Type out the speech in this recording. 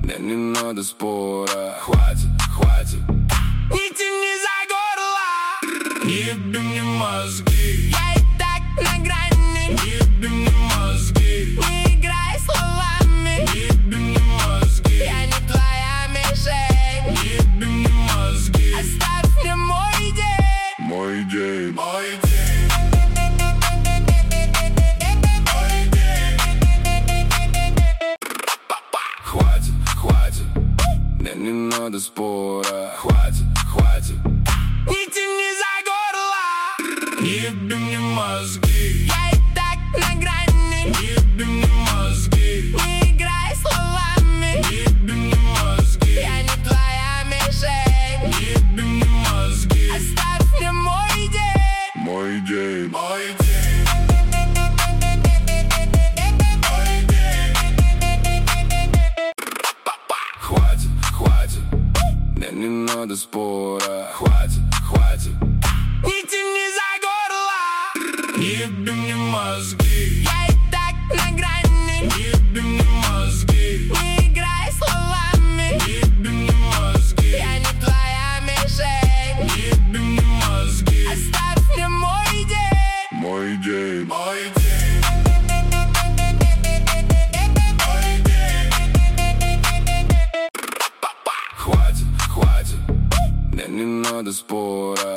мне не надо спора. Хватит, хватит, Не тяни за горло, не еби мне мозги. я и так на грани. Не еби мне мозги. Не играй словами, Не еби мне мозги. я не твоя мишень. Не еби мне мозги. Оставь мне мой день. Мой день, Мой день. хватит, хватит, мне не надо спора. Хватит, хватит, Не тяни за горло, не еби мне мозги. я и так на грани. Не еби мне мозги. Не играй словами, Не еби мне мозги. я не твоя мишень. Не еби мне мозги. Оставь мне мой день. Мой день, Мой день. хватит, хватит, мне не надо спора. Хватит, хватит, Не тяни за горло, не еби мне мозги. я и так на грани. Не еби мне мозги. Не играй словами, Не еби мне мозги. я не твоя мишень. Не еби мне мозги. Оставь мне мой день. Мой день, Мой день. хватит, хватит, мне не надо спора.